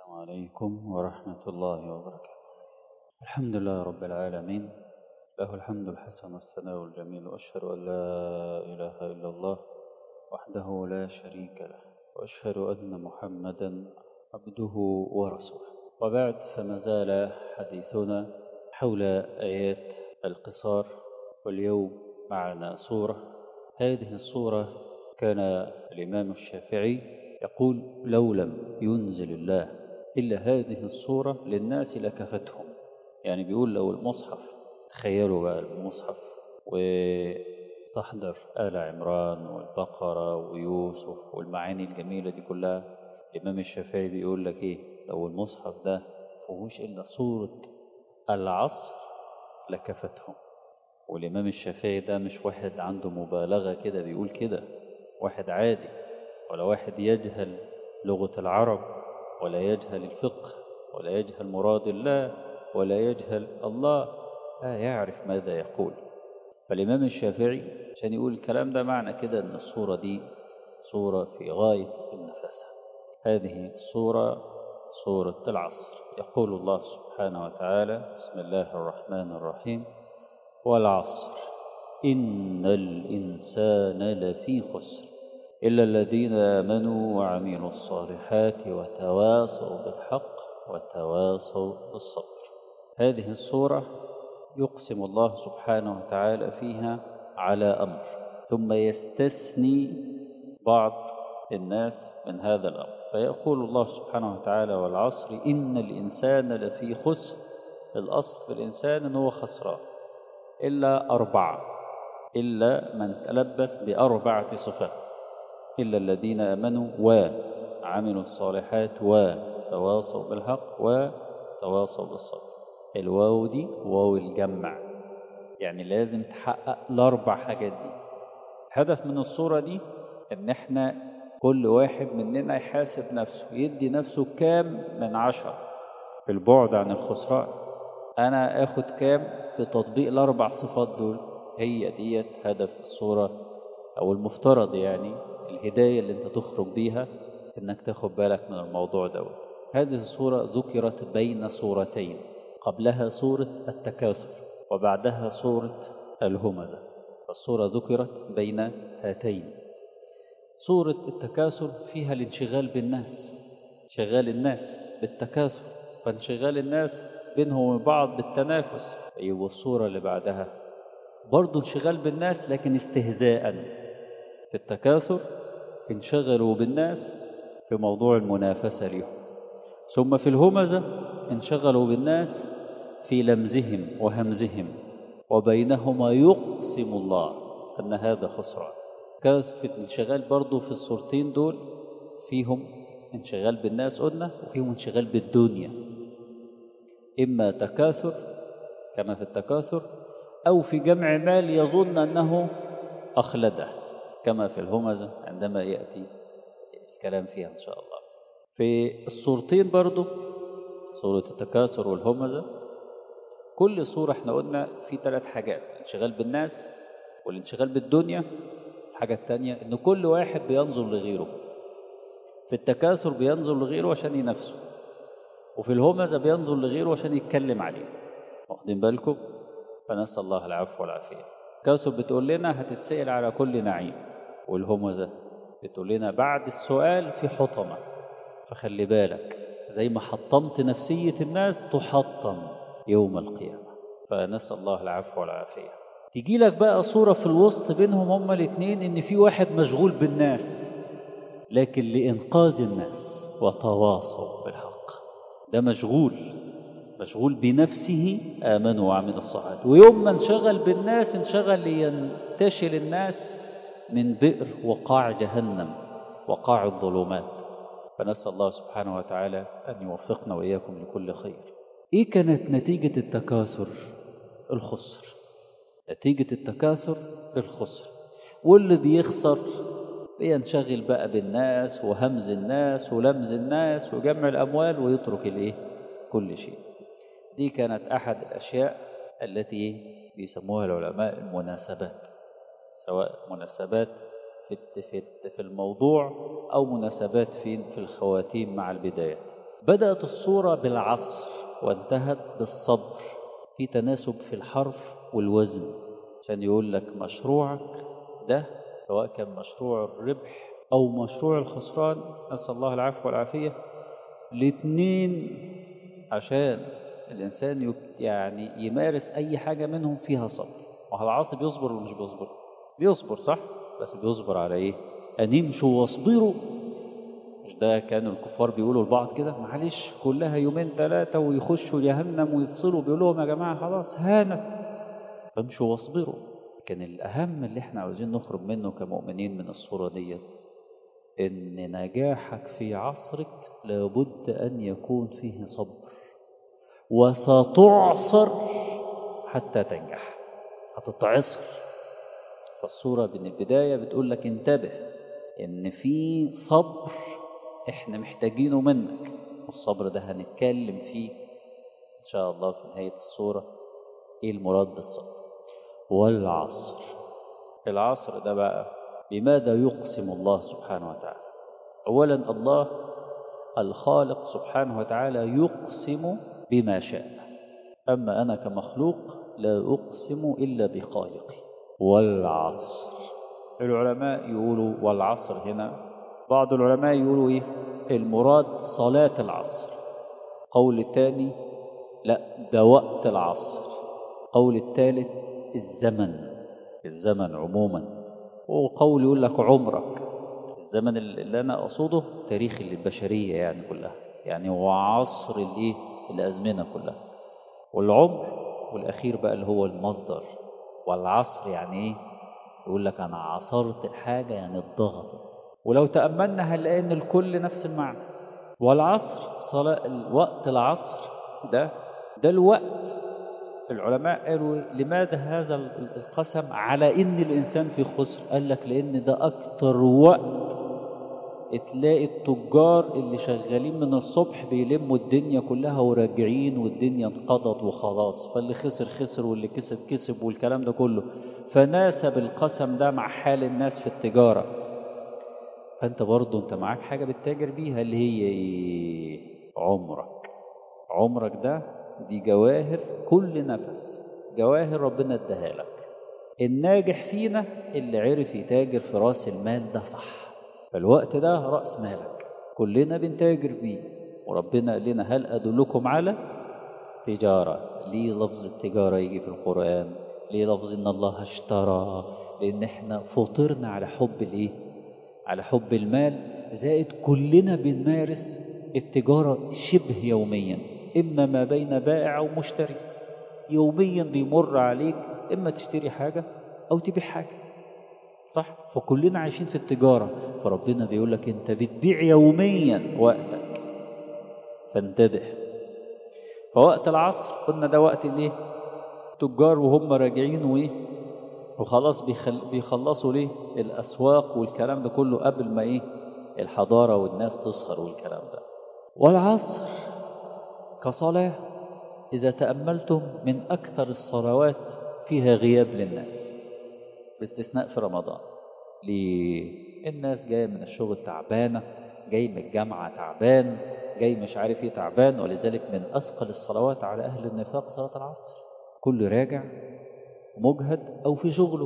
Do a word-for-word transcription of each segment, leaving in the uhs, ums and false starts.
السلام عليكم ورحمة الله وبركاته. الحمد لله رب العالمين، له الحمد الحسن والثناء الجميل، وأشهد أن لا إله إلا الله وحده لا شريك له، وأشهد أن محمدا عبده ورسوله. وبعد، فما زال حديثنا حول آيات القصار، واليوم معنا سورة. هذه السورة كان الإمام الشافعي يقول: لو لم ينزل الله إلا هذه السورة للناس لكفتهم. يعني بيقول لو المصحف، تخيلوا بقى المصحف وتحضر آل عمران والبقرة ويوسف والمعاني الجميلة دي كلها، الإمام الشافعي بيقول لك إيه؟ لو المصحف ده فيهوش إلا سورة العصر لكفتهم. والإمام الشافعي ده مش واحد عنده مبالغة كده بيقول كده، واحد عادي، ولا واحد يجهل لغة العرب، ولا يجهل الفقه، ولا يجهل مراد الله، ولا يجهل الله، لا يعرف ماذا يقول. فالإمام الشافعي عشان يقول الكلام ده معنى كده أن الصورة دي صورة في غاية النفاسة. هذه الصورة صورة العصر. يقول الله سبحانه وتعالى: بسم الله الرحمن الرحيم: والعصر إن الإنسان لفي خسر إلا الذين آمنوا وعملوا الصالحات وتواصوا بالحق وتواصوا بالصبر. هذه السورة يقسم الله سبحانه وتعالى فيها على أمر، ثم يستثني بعض الناس من هذا الأمر، فيقول الله سبحانه وتعالى: والعصر إن الإنسان لفي خسر. الأصل في الإنسان أنه خسران إلا أربعة، إلا من تلبس بأربعة صفات: إلا الذين آمنوا وعملوا الصالحات وتواصوا بالحق وتواصوا بالصبر. الواو دي واو الجمع، يعني لازم تحقق الأربع حاجات دي. الهدف من الصورة دي إن إحنا كل واحد مننا يحاسب نفسه، يدي نفسه كام من عشرة في البعد عن الخسران. أنا أخد كام في تطبيق الأربع صفات دول؟ هي ديت هدف الصورة، أو المفترض يعني الهداية اللي أنت تخرج بيها، إنك تاخد بالك من الموضوع دوت. هذه الصورة ذكرت بين صورتين، قبلها سورة التكاثر وبعدها سورة الهمزة، فالصورة ذكرت بين هاتين. سورة التكاثر فيها الانشغال بالناس، انشغال الناس بالتكاثر، فانشغال الناس بينهم وبين بعض بالتنافس. أيوة، الصورة اللي بعدها برضو انشغال بالناس لكن استهزاء. في التكاثر انشغلوا بالناس في موضوع المنافسة لهم، ثم في الهمزة انشغلوا بالناس في لمزهم وهمزهم، وبينهما يقسم الله أن هذا خسران. كان في الانشغال برضو في الصورتين دول فيهم انشغال بالناس قلنا، وفيهم انشغال بالدنيا، إما تكاثر كما في التكاثر، أو في جمع مال يظن أنه أخلده كما في الهمزة عندما يأتي الكلام فيها إن شاء الله. في الصورتين برضو، صورة التكاثر والهمزة، كل صورة احنا قلنا في ثلاث حاجات: الانشغال بالناس، والانشغال بالدنيا، الحاجة الثانية إن كل واحد بينظر لغيره. في التكاثر بينظر لغيره عشان ينافسه، وفي الهمزة بينظر لغيره عشان يتكلم عليه. واخدين بالكم؟ فنسأل الله العفو والعافية. التكاثر بتقول لنا هتتسأل على كل نعيم، والهمزة بتقول لنا بعد السؤال في حطمة، فخلي بالك زي ما حطمت نفسية الناس تحطم يوم القيامة. فنسأل الله العفو والعافية. تيجي لك بقى صورة في الوسط بينهم هما الاثنين، إن في واحد مشغول بالناس لكن لإنقاذ الناس وتواصوا بالحق. ده مشغول مشغول بنفسه، آمنوا وعملوا الصالحات، ويوم ما انشغل بالناس انشغل لينتشل الناس من بئر وقاع جهنم وقاع الظلمات. فنسأل الله سبحانه وتعالى أن يوفقنا وإياكم لكل خير. إيه كانت نتيجة التكاثر؟ الخسر. نتيجة التكاثر الخسر. واللي بيخسر بينشغل بقى بالناس وهمز الناس ولمز الناس وجمع الأموال ويترك الإيه؟ كل شيء. دي كانت أحد الأشياء التي بيسموها العلماء المناسبات، سواء مناسبات في في الموضوع أو مناسبات في في الخواتيم مع البدايات. بدأت الصورة بالعصر وانتهت بالصبر، في تناسب في الحرف والوزن، عشان يقول لك مشروعك ده سواء كان مشروع الربح أو مشروع الخسران، نسأل الله العفو والعافية، الاثنين عشان الإنسان يعني يمارس أي حاجة منهم فيها صبر. وهو العاصي بيصبر ولا مش بيصبر؟ بيصبر صح، بس بيصبر على إيه؟ أن يمشوا واصبروا. مش ده كانوا الكفار بيقولوا لبعض كده؟ معلش كلها يومين ثلاثة ويخشوا جهنم ويتصلوا، بيقول لهم يا جماعة خلاص هانت، فامشوا واصبروا. كان الأهم اللي احنا عاوزين نخرج منه كمؤمنين من الصورة ديت، إن نجاحك في عصرك لابد أن يكون فيه صبر، وستعصر حتى تنجح، هتتعصر. فالصورة من البداية بتقول لك انتبه إن في صبر إحنا محتاجينه منك، والصبر ده هنتكلم فيه إن شاء الله في نهاية الصورة إيه المراد بالصبر. والعصر، العصر ده بقى بماذا يقسم الله سبحانه وتعالى؟ أولا الله الخالق سبحانه وتعالى يقسم بما شاء، أما أنا كمخلوق لا أقسم إلا بخالقي. والعصر، العلماء يقولوا والعصر هنا، بعض العلماء يقولوا إيه المراد؟ صلاة العصر. قول الثاني لا ده وقت العصر. قول الثالث الزمن، الزمن عموما. وقول يقول لك عمرك، الزمن اللي أنا أقصده تاريخ البشرية يعني كلها، يعني هو عصر الإيه؟ الأزمنة كلها. والعمر والأخير بقى اللي هو المصدر. والعصر يعني إيه؟ يقول لك أنا عصرت الحاجة يعني الضغط. ولو تأملنا هنلاقي إن الكل نفس المعنى. والعصر صلاة الوقت، العصر ده ده الوقت. العلماء قالوا لماذا هذا القسم على إن الإنسان في خسر؟ قال لك لأن ده أكتر وقت تلاقي التجار اللي شغالين من الصبح بيلموا الدنيا كلها وراجعين والدنيا انقضت وخلاص، فاللي خسر خسر واللي كسب كسب والكلام ده كله. فناسب القسم ده مع حال الناس في التجارة. فأنت برضو أنت معاك حاجة بتتاجر بيها اللي هي إيه؟ عمرك. عمرك ده دي جواهر، كل نفس جواهر ربنا اداها لك. الناجح فينا اللي عرف يتاجر في راس المال ده صح. فالوقت ده رأس مالك كلنا بنتاجر بيه. وربنا قال لنا هل أدلكم على تجارة؟ ليه لفظ التجارة يجي في القرآن؟ ليه لفظ إن الله اشترى؟ لأن احنا فطرنا على حب الايه؟ على حب المال. زائد كلنا بنمارس التجارة شبه يوميا، إما ما بين بائع أو مشتري. يوميا بيمر عليك إما تشتري حاجة أو تبيع حاجة، صح؟ فكلنا عايشين في التجارة. فربنا بيقول لك أنت بتبيع يوميا وقتك، فانتبه. فوقت العصر قلنا ده وقت الايه؟ تجار وهم راجعين وايه وخلاص بيخل... بيخلصوا ليه الأسواق والكلام ده كله قبل ما ايه الحضارة والناس تسهر والكلام ده. والعصر كصلاة إذا تأملتم من أكثر الصلوات فيها غياب للناس، باستثناء في رمضان. ليه؟ الناس جاية من الشغل تعبانة، جاي من الجامعة تعبان، جاي مش عارف ايه تعبان. ولذلك من أثقل الصلوات على أهل النفاق صلاة العصر، كل راجع مجهد أو في شغله.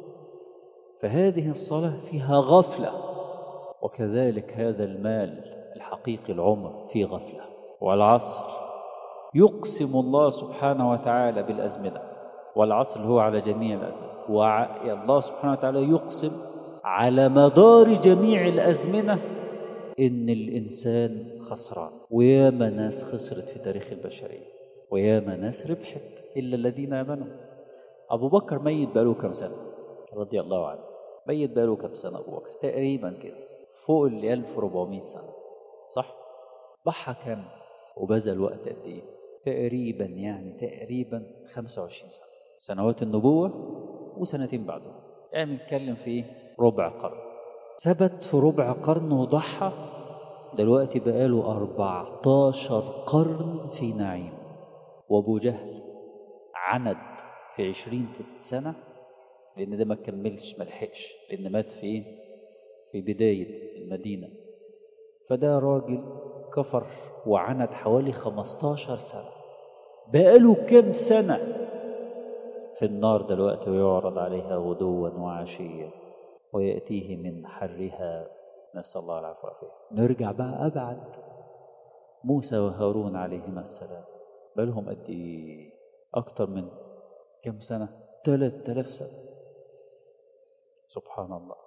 فهذه الصلاة فيها غفلة. وكذلك هذا المال الحقيقي العمر في غفلة. والعصر يقسم الله سبحانه وتعالى بالأزمنة، والعصر هو على جميع الأزمنة. والله سبحانه وتعالى يقسم على مدار جميع الأزمنة إن الإنسان خسران. وياما ناس خسرت في تاريخ البشرية، وياما ناس ربحت إلا الذين آمنوا. أبو بكر ميت بقاله كم سنة رضي الله عنه؟ ميت بقاله كم سنة أبو بكر؟ تقريبا كده فوق ال ألف وأربعمائة سنة، صح؟ ضحى كم وبذل وقت قد إيه؟ تقريبا يعني تقريبا خمسة وعشرين سنة، سنوات النبوة وسنتين بعده، يعني نتكلم في إيه؟ ربع قرن. ثبت في ربع قرن وضحى. دلوقتي بقاله أربعتاشر قرن في نعيم. وأبو جهل عند في عشرين سنة، لأن ده ما كملش ملحقش، لأن مات في إيه؟ في بداية المدينة. فده راجل كفر وعند حوالي خمستاشر سنة، بقاله كم سنة في النار دلوقتي، ويعرض عليها غدوا وعشيا ويأتيه من حرها، نسأل الله العفو والعافية. نرجع بقى أبعد، موسى وهارون عليهما السلام، بقالهم قد إيه؟ أكتر من كم سنة؟ ثلاثة آلاف سنة. سبحان الله،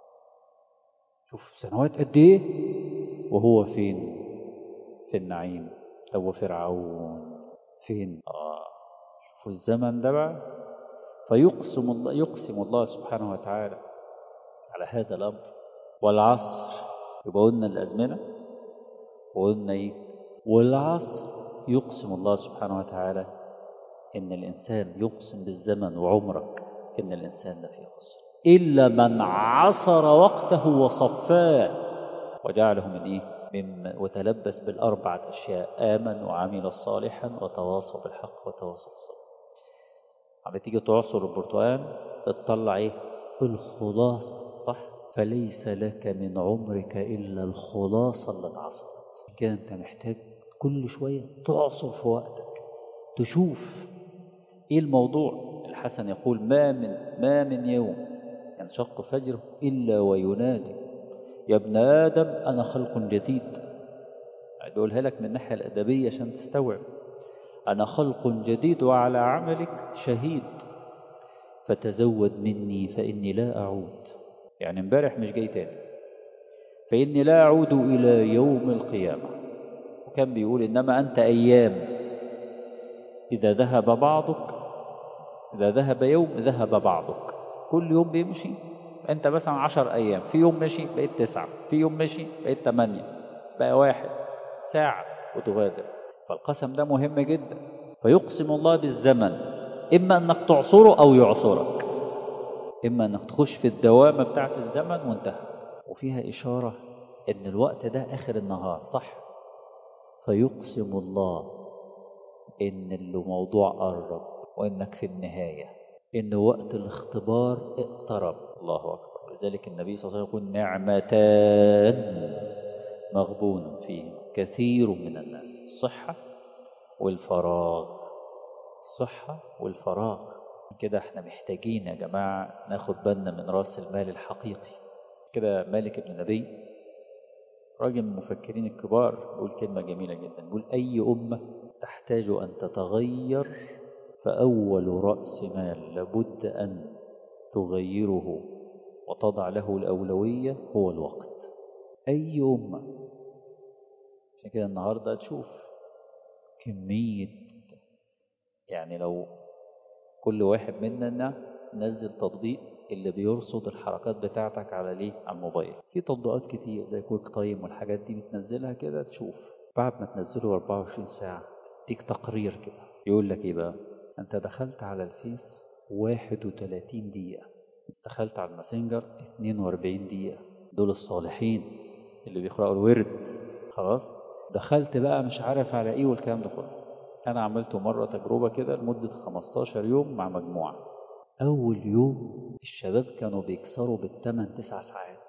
شوف سنوات قد إيه وهو فين؟ في النعيم. طب وفرعون فين؟ آه شوفوا الزمن ده بقى. فيقسم الله يقسم الله سبحانه وتعالى على هذا الأمر. والعصر، يبقى قلنا الأزمنة وقلنا إيه؟ والعصر يقسم الله سبحانه وتعالى إن الإنسان يقسم بالزمن وعمرك إن الإنسان لفي خسر إلا من عصر وقته وصفاه وجعله من إيه؟ من وتلبس بالأربعة أشياء: آمن وعمل صالحا وتواصوا بالحق وتواصوا بالصبر. عم تيجي تعصر البرتقال تطلع إيه؟ الخلاصة، صح؟ فليس لك من عمرك إلا الخلاصة اللي اتعصرت. كده أنت محتاج كل شوية تعصر في وقتك، تشوف إيه الموضوع. الحسن يقول: ما من ما من يوم ينشق فجره إلا وينادي: يا ابن آدم أنا خلق جديد. بقولها لك من الناحية الأدبية عشان تستوعب. أنا خلق جديد وعلى عملك شهيد، فتزود مني فإني لا أعود. يعني امبارح مش جاي تاني، فإني لا أعود إلى يوم القيامة. وكان بيقول: إنما أنت أيام، إذا ذهب بعضك إذا ذهب يوم ذهب بعضك. كل يوم بيمشي، أنت مثلا عشر أيام، في يوم مشي بقيت تسعة، في يوم مشي بقيت تمانية، بقى واحد ساعة وتغادر. فالقسم ده مهم جدا. فيقسم الله بالزمن، إما أنك تعصره أو يعصرك، إما أنك تخش في الدوامة بتاعت الزمن وانتهى. وفيها إشارة إن الوقت ده آخر النهار، صح؟ فيقسم الله إن الموضوع قرب وإنك في النهاية، إن وقت الاختبار اقترب. الله أكبر. لذلك النبي صلى الله عليه وسلم يقول: نعمتان مغبون فيهما كثير من الناس: الصحة والفراغ. الصحة والفراغ. كده احنا محتاجين يا جماعة ناخد بالنا من رأس المال الحقيقي. كده مالك بن نبي، راجل من المفكرين الكبار، يقول كلمة جميلة جدا، يقول: أي أمة تحتاج أن تتغير فأول رأس مال لابد أن تغيره وتضع له الأولوية هو الوقت. أي أمة. عشان كده النهاردة تشوف كمية، يعني لو كل واحد مننا نزل تطبيق اللي بيرصد الحركات بتاعتك على ليه على الموبايل. في تطبيقات كتير زي كويك تايم والحاجات دي بتنزلها كده، تشوف بعد ما تنزله أربعة وعشرين ساعة تديك تقرير كده يقول لك ايه بقى: انت دخلت على الفيس واحد وثلاثين دقيقة، دخلت على الماسنجر اتنين وأربعين دقيقة، دول الصالحين اللي بيقرأوا الورد، خلاص. دخلت بقى مش عارف على ايه والكلام ده كله. انا عملته مرة تجربة كده لمدة خمستاشر يوم مع مجموعة. اول يوم الشباب كانوا بيكسروا بالثمان تسع ساعات،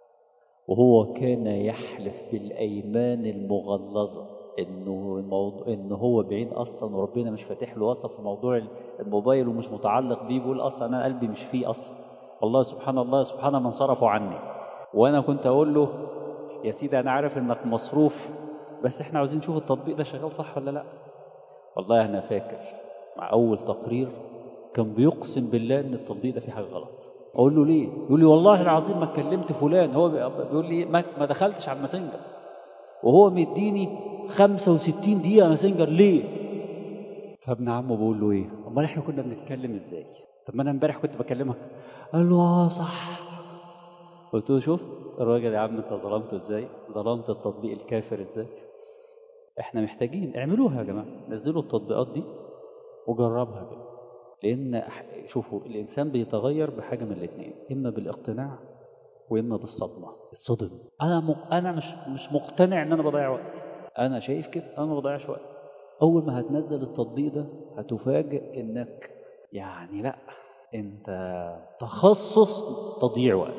وهو كان يحلف بالأيمان المغلظة إنه الموضوع إنه هو بعيد أصلا وربنا مش فاتح له وصف في موضوع الموبايل ومش متعلق بيه. بيقول: أصلا أنا قلبي مش فيه أصلا، والله سبحان الله سبحان من صرفوا عني. وأنا كنت أقول له: يا سيدي أنا عارف إنك مصروف، بس إحنا عاوزين نشوف التطبيق ده شغال صح ولا لأ. والله أنا فاكر مع أول تقرير كان بيقسم بالله إن التطبيق ده فيه حاجة غلط. أقول له: ليه؟ يقول لي: والله العظيم ما كلمت فلان. هو بيقول لي: ما, ما دخلتش على الماسنجر، وهو مديني خمسة وستين دقيقة ماسنجر ليه؟ فابن عمه بقول له: ايه؟ امال احنا كنا بنتكلم ازاي؟ طب ما انا امبارح كنت بكلمك. قال له: اه صح. قلت له: شفت الراجل يا عم انت ظلمته ازاي؟ ظلمت التطبيق الكافر ازاي؟ احنا محتاجين اعملوها يا جماعة، نزلوا التطبيقات دي وجربها كده. لان شوفوا الانسان بيتغير بحاجة من الاثنين، اما بالاقتناع واما بالصدمه. الصدم. انا مق... انا مش مش مقتنع ان انا بضيع وقت. انا شايف كده انا ما بضيعش وقت. اول ما هتنزل التطبيق ده هتفاجئ انك يعني لا، انت تخصص تضييع وقت.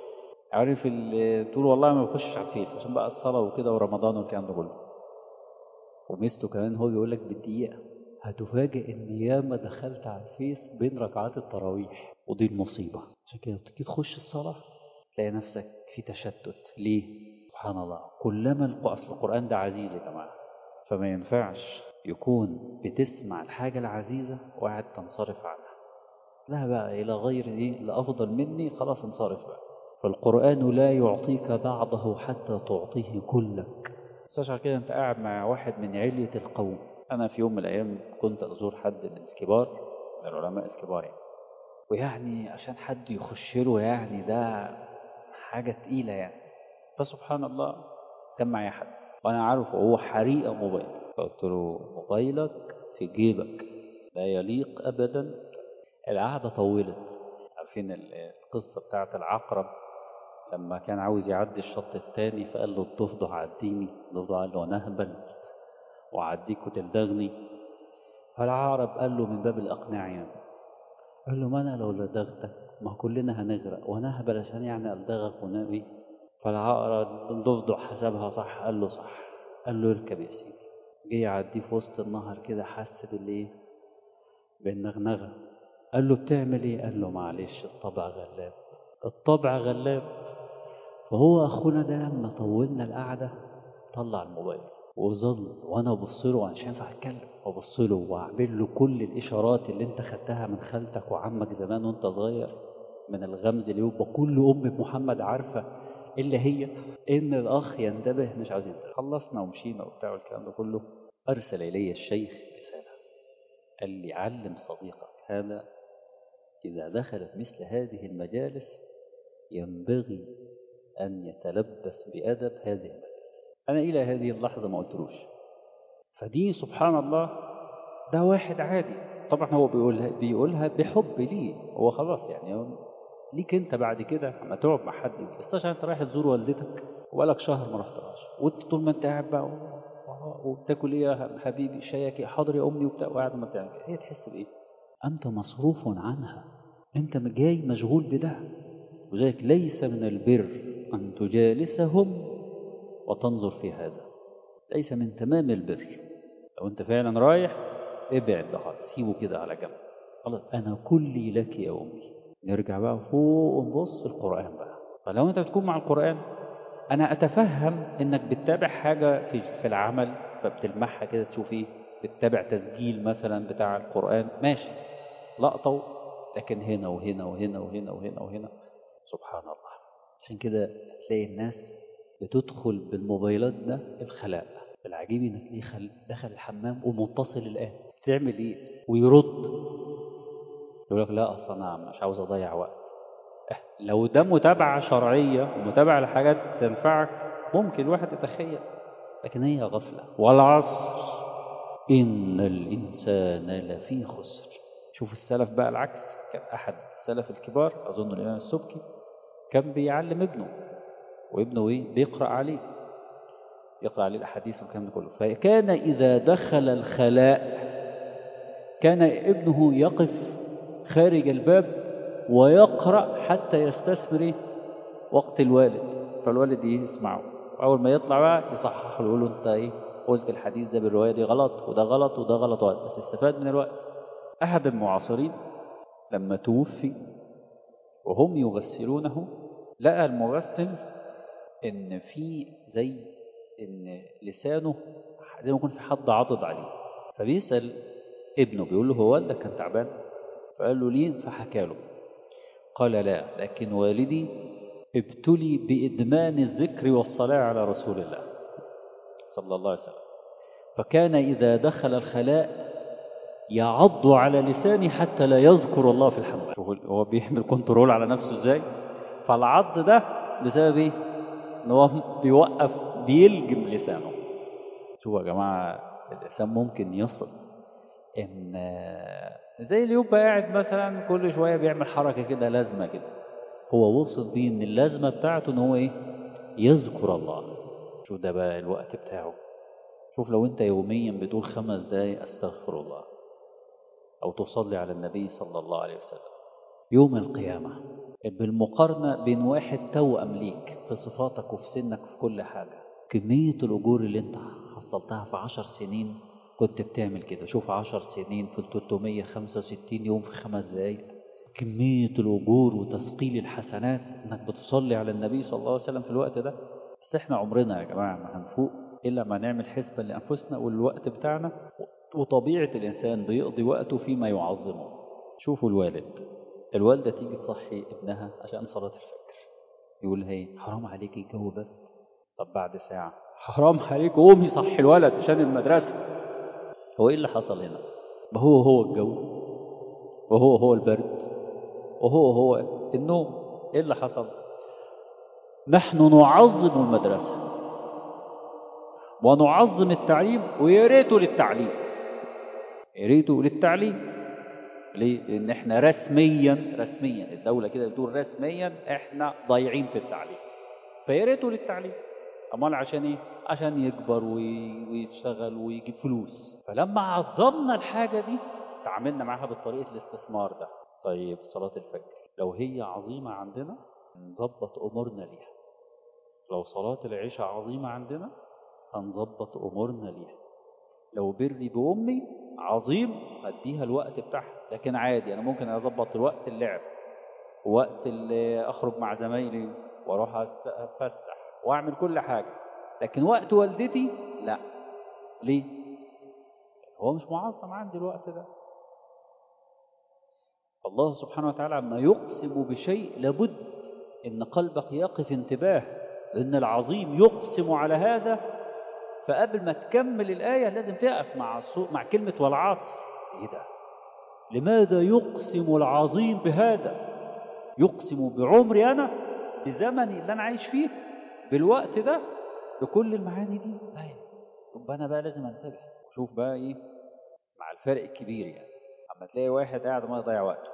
عارف اللي تقول والله ما بخشش على الفيس عشان بقى الصلاه وكده ورمضان والكلام ده كله. وميزته كمان هو بيقول لك بالدقيقة. هتفاجئ إن ياما دخلت على الفيس بين ركعات التراويح، ودي المصيبة. عشان كده تيجي تخش الصلاة تلاقي نفسك في تشتت. ليه؟ سبحان الله، كلما الق- أصل القرآن ده عزيز يا جماعة، فما ينفعش يكون بتسمع الحاجة العزيزة وقاعد تنصرف عنها. لا بقى إلى غير دي لأفضل مني، خلاص انصرف بقى. فالقرآن لا يعطيك بعضه حتى تعطيه كلك. بس عشان كده أنت قاعد مع واحد من علية القوم. أنا في يوم من الأيام كنت أزور حد من الكبار، من العلماء الكبار يعني، ويعني عشان حد يخش له يعني ده حاجة تقيلة يعني. فسبحان الله كان معايا حد وأنا عارف هو حريقة موبايل، فقلت له موبايلك في جيبك، لا يليق أبدا. القعدة طولت. عارفين ال- القصة بتاعت العقرب لما كان عاوز يعدي الشط التاني فقال له الضفدع عديني، الضفدع قال له أنا أهبل وعديك وتلدغني. فالعقرب قال له من باب الإقناع يعني، قال له ما أنا لو لدغتك ما كلنا هنغرق وأنا أهبل عشان يعني ألدغك ونبي. فالعقرب الضفدع حسبها صح، قال له صح. قال له اركب يا سيدي. جه يعديه في وسط النهر كده، حس بالإيه؟ بالنغنغة. قال له بتعمل إيه؟ قال له معلش الطبع غلاب، الطبع غلاب. فهو أخونا ده لما طولنا القعدة طلع الموبايل وظل، وأنا أبص له وأنا مش هينفع أتكلم، وأبص له وأعمل له كل الإشارات اللي أنت خدتها من خالتك وعمك زمان وأنت صغير، من الغمز اللي يبقى كل أم محمد عارفة إلا هي إن الأخ ينتبه مش عاوز ينتبه. خلصنا ومشينا وبتاع والكلام ده كله. أرسل إلي الشيخ رسالة، قال لي علم صديقك هذا إذا دخلت مثل هذه المجالس ينبغي أن يتلبس بأدب هذه المجالس. أنا إلى هذه اللحظة ما قلتلوش. فدي سبحان الله ده واحد عادي طبعا هو بيقولها بيقولها بحب ليه، هو خلاص يعني هو ليك انت بعد كده لما تقعد مع حد بس عشان انت رايح تزور والدتك وبقالك شهر ما رحتهاش، وانت طول ما انت قاعد بقى وبتاكل ايه يا حبيبي شايك إيه؟ حاضر يا امي وبتاع، وقاعد ما بتعمل كده، هي تحس بايه؟ انت مصروف عنها، انت جاي مشغول بده. ولذلك ليس من البر ان تجالسهم وتنظر في هذا، ليس من تمام البر. لو انت فعلا رايح ابعد ده خالص، سيبه كده على جنب. خلاص انا كلي لك يا امي. نرجع بقى فوق ونبص القران بقى. فلو انت بتكون مع القران انا اتفهم انك بتتابع حاجه في في العمل فبتلمحها كده تشوف ايه، بتتابع تسجيل مثلا بتاع القران ماشي لقطه، لكن هنا وهنا وهنا وهنا وهنا وهنا سبحان الله. عشان كده تلاقي الناس بتدخل بالموبايلات ده الخلاء. العجيب انك تلاقيه خل... دخل الحمام ومتصل الان تعمل ايه ويرد يقول لك لا اصل انا مش عاوز اضيع وقت. إه، لو ده متابعه شرعيه ومتابعه لحاجات تنفعك ممكن الواحد يتخيل، لكن هي غفله. والعصر ان الانسان لفي خسر. شوف السلف بقى العكس. كان احد السلف الكبار اظن الامام السبكي كان بيعلم ابنه، وابنه ايه بيقرا عليه يقرأ عليه الأحاديث والكلام ده كله. فكان إذا دخل الخلاء كان ابنه يقف خارج الباب ويقرأ حتى يستثمر وقت الوالد، فالوالد يسمعه، وأول ما يطلع بقى يصحح له يقول له أنت إيه قلت الحديث ده بالرواية دي غلط وده غلط وده غلط وغلط. بس استفاد من الوقت. أحد المعاصرين لما توفي وهم يغسلونه لقى المغسل إن في زي إن لسانه زي ما يكون في حد عضد عليه، فبيسأل ابنه بيقول له هو والدك كان تعبان؟ فقال له ليه؟ فحكى له. قال لا، لكن والدي ابتلي بإدمان الذكر والصلاة على رسول الله صلى الله عليه وسلم، فكان إذا دخل الخلاء يعض على لسانه حتى لا يذكر الله في الحمام. هو بيعمل كنترول على نفسه ازاي؟ فالعض ده بسبب ايه؟ ان هو بيوقف بيلجم لسانه. شوفوا يا جماعة الإنسان ممكن يصل إن زي اللي يبقى قاعد مثلا كل شوية بيعمل حركة كده لازمة كده، هو وصل بيه إن اللازمة بتاعته إن هو إيه يذكر الله. شوف ده بقى الوقت بتاعه. شوف لو أنت يوميا بتقول خمس دقايق أستغفر الله أو تصلي على النبي صلى الله عليه وسلم يوم القيامة بالمقارنة بين واحد توأم ليك في صفاتك وفي سنك وفي كل حاجة، كمية الأجور اللي أنت حصلتها في عشر سنين كنت بتعمل كده. شوف عشر سنين في ثلاثمية وخمسة وستين يوم في خمس دقايق. كمية الأجور وتثقيل الحسنات إنك بتصلي على النبي صلى الله عليه وسلم في الوقت ده. بس إحنا عمرنا يا جماعة ما هنفوق إلا ما نعمل حسبة لأنفسنا والوقت بتاعنا، وطبيعة الإنسان بيقضي وقته فيما يعظمه. شوفوا الوالد، الوالدة تيجي تصحي ابنها عشان صلاة الفجر، يقول هي حرام عليك الجو برد. طب بعد ساعة حرام عليك قوم يصحي الولد عشان المدرسة. هو إيه اللي حصل هنا؟ ما هو هو الجو، وهو هو البرد، وهو هو النوم. إيه اللي حصل؟ نحن نعظم المدرسة ونعظم التعليم، ويا ريته للتعليم، يا ريته للتعليم. ليه؟ لأن احنا رسميا رسميا الدولة كده بتقول رسميا احنا ضايعين في التعليم، فيا ريته للتعليم. امال عشان ايه؟ عشان يكبر وي- ويشتغل ويجيب فلوس. فلما عظمنا الحاجة دي تعاملنا معاها بالطريقة الاستثمار ده. طيب صلاة الفجر لو هي عظيمة عندنا نظبط أمورنا ليها، لو صلاة العشاء عظيمة عندنا هنظبط أمورنا ليها، لو بري بأمي عظيم هديها الوقت بتاعها. لكن عادي أنا ممكن أظبط الوقت اللعب، ووقت اللي أخرج مع زمايلي وأروح أتفسح وأعمل كل حاجة، لكن وقت والدتي لا. ليه؟ هو مش معظم عندي الوقت ده. الله سبحانه وتعالى عما يقسم بشيء لابد إن قلبك يقف انتباه، لأن العظيم يقسم على هذا. فقبل ما تكمل الآية لازم تقف مع الصوت مع كلمة والعصر. إيه ده؟ لماذا يقسم العظيم بهذا؟ يقسم بعمري أنا، بزمني اللي أنا عايش فيه، بالوقت ده، بكل المعاني دي. لا يبقى أنا بقى لازم أنتبه. شوف بقى إيه مع الفرق الكبير يعني. أما تلاقي واحد قاعد ما يضيع وقته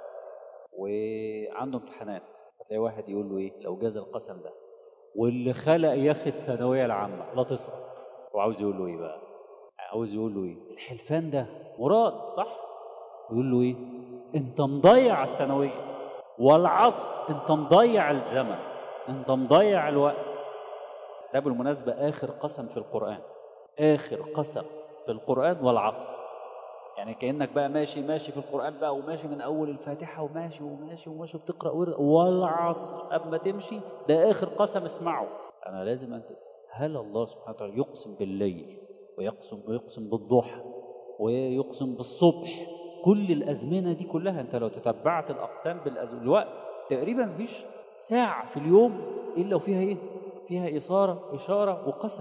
وعنده امتحانات، هتلاقي واحد يقول له إيه لو جاز القسم ده واللي خلق يا أخي الثانوية العامة لا تسقط، وعاوز يقول له إيه بقى؟ عاوز يقول له إيه؟ الحلفان ده مراد صح؟ يقول له إيه؟ أنت مضيع الثانوية، والعصر أنت مضيع الزمن، أنت مضيع الوقت. ده بالمناسبة آخر قسم في القرآن، آخر قسم في القرآن والعصر. يعني كأنك بقى ماشي ماشي في القرآن بقى، وماشي من أول الفاتحة وماشي وماشي وماشي بتقرأ ورق والعصر قبل ما تمشي، ده آخر قسم اسمعه. أنا لازم أنت، هل الله سبحانه وتعالى يقسم بالليل ويقسم ويقسم بالضحى ويقسم بالصبح؟ كل الأزمنة دي كلها أنت لو تتبعت الأقسام بالوقت تقريبا مفيش ساعة في اليوم إلا وفيها إيه؟ فيها إثارة إشارة وقسم.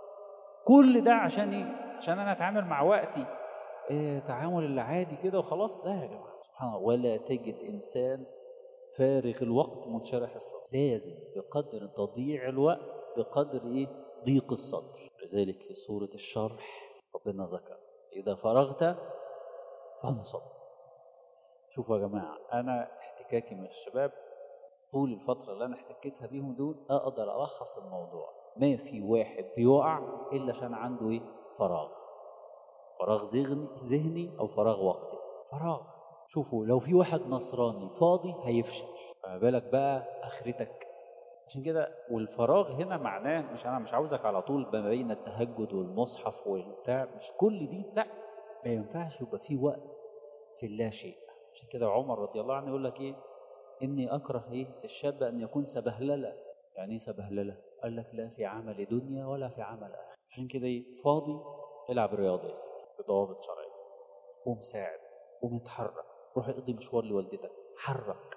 كل ده عشان إيه؟ عشان أنا أتعامل مع وقتي إيه تعامل العادي كده وخلاص؟ لا يا جماعة سبحان الله. ولا تجد إنسان فارغ الوقت منشرح الصدر، لازم بقدر تضييع الوقت بقدر إيه؟ ضيق الصدر. لذلك في سورة الشرح ربنا ذكر إذا فرغت فانصب. شوفوا يا جماعة، أنا احتكاكي من الشباب طول الفترة اللي أنا احتكيتها بيهم دول أقدر ألخص الموضوع: ما في واحد بيقع إلا عشان عنده إيه؟ فراغ، فراغ ذهني ذهني أو فراغ وقتي، فراغ. شوفوا لو في واحد نصراني فاضي هيفشل، فما بالك بقى آخرتك. عشان كده والفراغ هنا معناه مش أنا مش عاوزك على طول ما بين التهجد والمصحف والبتاع، مش كل دي لا، ما ينفعش يبقى في وقت في اللا شيء. عشان كده عمر رضي الله عنه يقول لك إيه؟ إني أكره إيه الشاب أن يكون سبهللة. يعني إيه سبهللة؟ قال لك لا في عمل دنيا ولا في عمل آخر. عشان كده إيه؟ فاضي العب رياضة يا سيدي بضوابط شرعية، قوم ساعد، قوم اتحرك، روح اقضي مشوار لوالدتك، حرك.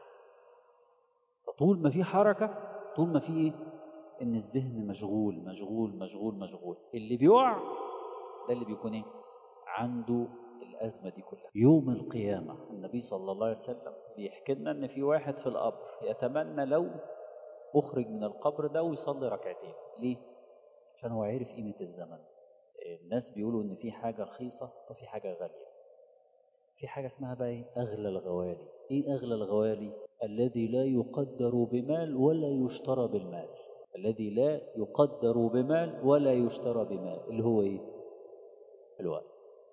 فطول ما في حركة، طول ما في إيه؟ إن الذهن مشغول مشغول مشغول مشغول. اللي بيقع ده اللي بيكون إيه؟ عنده الأزمة دي كلها. يوم القيامة النبي صلى الله عليه وسلم بيحكي لنا إن في واحد في القبر يتمنى لو أخرج من القبر ده ويصلي ركعتين. ليه؟ عشان هو عارف قيمة الزمن. الناس بيقولوا إن في حاجة رخيصة وفي حاجة غالية. في حاجة اسمها بقى إيه؟ أغلى الغوالي. إيه أغلى الغوالي؟ الذي لا يقدر بمال ولا يشترى بالمال. الذي لا يقدر بمال ولا يشترى بمال اللي هو إيه؟ الوقت.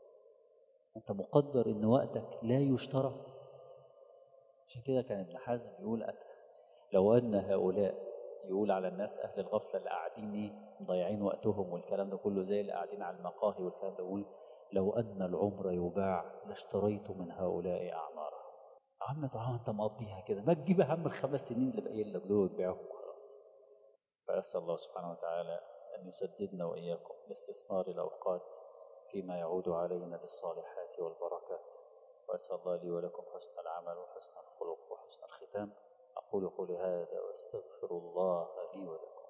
أنت مقدر إن وقتك لا يشترى. عشان كده كان ابن حزم يقول لو أن هؤلاء يقول على الناس أهل الغفلة اللي قاعدين إيه مضيعين وقتهم والكلام ده كله، زي اللي قاعدين على المقاهي والكلام ده، يقول لو أن العمر يباع لاشتريت من هؤلاء أعمارا. يا عم طالما أنت مقضيها كده ما تجيب يا عم الخمس سنين اللي باقيين لك دول وتبيعهم خلاص. فأسأل الله سبحانه وتعالى أن يسددنا وإياكم لاستثمار الأوقات فيما يعود علينا بالصالحات والبركات. وأسأل الله لي ولكم حسن العمل وحسن الخلق وحسن الختام. أقول قولي هذا وأستغفر الله لي ولكم.